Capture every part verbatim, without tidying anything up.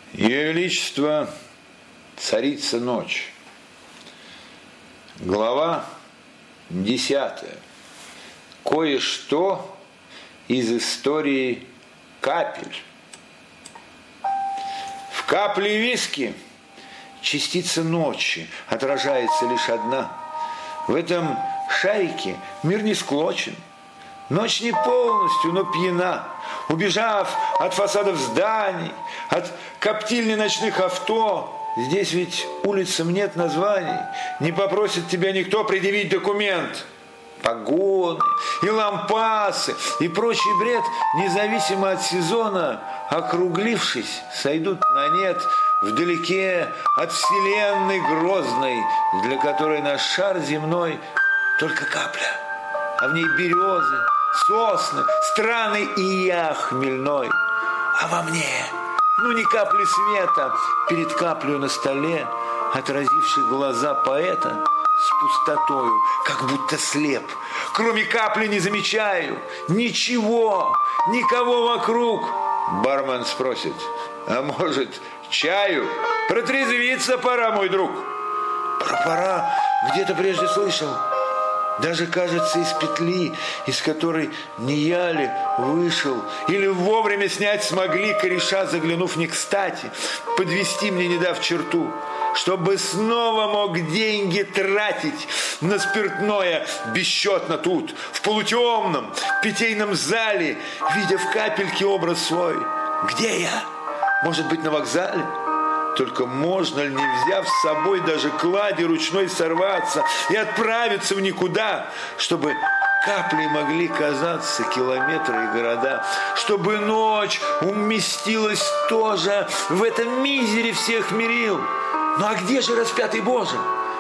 Ее Величество, царица ночь. Глава десятая. Кое-что из истории капель. В капле виски частица ночи, отражается лишь одна. В этом шарике мир не склочен. Ночь не полностью, но пьяна. Убежав от фасадов зданий, от коптильни ночных авто, здесь ведь улицам нет названий, не попросит тебя никто предъявить документ. Погоны и лампасы и прочий бред, независимо от сезона, округлившись, сойдут на нет вдалеке от вселенной грозной, для которой наш шар земной только капля, а в ней березы, сосны, страны и я хмельной. А во мне, ну ни капли света, перед каплею на столе, отразивший глаза поэта, с пустотою, как будто слеп. Кроме капли не замечаю ничего, никого вокруг. Бармен спросит: а может, чаю? Протрезвиться пора, мой друг. Про пора где-то прежде слышал. Даже, кажется, из петли, из которой не я ли вышел, или вовремя снять смогли кореша, заглянув не кстати, подвести мне, не дав черту, чтобы снова мог деньги тратить на спиртное бесчетно тут, в полутемном питейном зале, видя в капельке образ свой. Где я? Может быть, на вокзале? Только можно ли, не взяв с собой даже клади ручной, сорваться и отправиться в никуда, чтобы капли могли казаться километры и города, чтобы ночь уместилась тоже в этом мизере всех мерил? Ну а где же распятый Боже?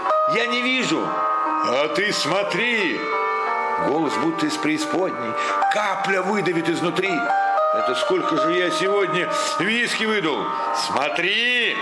Я не вижу. А ты смотри! Голос будто из преисподней. Капля выдавит изнутри. Это сколько же я сегодня виски выдал? Смотри!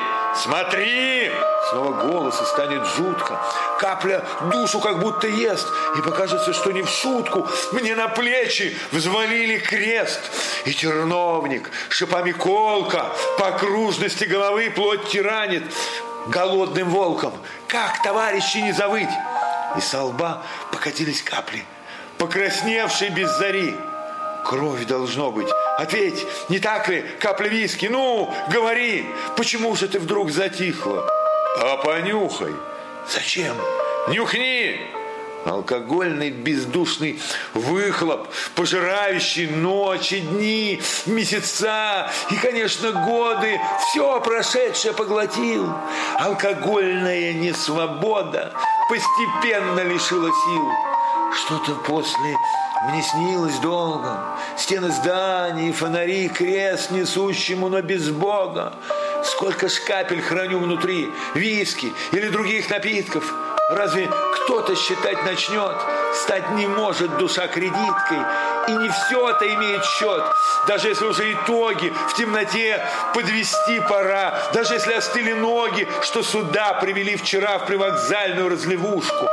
Смотри! Снова голос, и станет жутко. Капля душу как будто ест, и покажется, что не в шутку мне на плечи взвалили крест. И терновник шипами колка по окружности головы плоть тиранит. Голодным волком, как, товарищи, не завыть? И со лба покатились капли, покрасневшие без зари. Кровь должно быть. Ответь, не так ли, капля виски? Ну, говори, почему же ты вдруг затихла? А понюхай. Зачем? Нюхни. Алкогольный бездушный выхлоп, пожирающий ночи, дни, месяца и, конечно, годы, все прошедшее поглотил. Алкогольная несвобода постепенно лишила сил. Что-то после мне снилось долго. Стены зданий, фонари, крест несущему, но без Бога. Сколько ж капель храню внутри, виски или других напитков. Разве кто-то считать начнет? Стать не может душа кредиткой. И не все это имеет счет. Даже если уже итоги в темноте подвести пора. Даже если остыли ноги, что сюда привели вчера в привокзальную разливушку.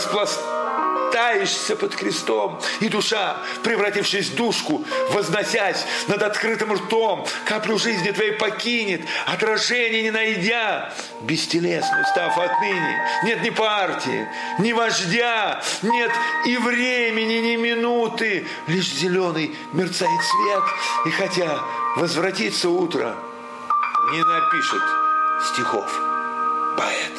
Распластаешься под крестом. И душа, превратившись в душку, возносясь над открытым ртом, каплю жизни твоей покинет, отражения не найдя. Бестелесную став отныне, нет ни партии, ни вождя, нет и времени, ни минуты. Лишь зеленый мерцает свет, и хотя возвратится утро, не напишет стихов поэт.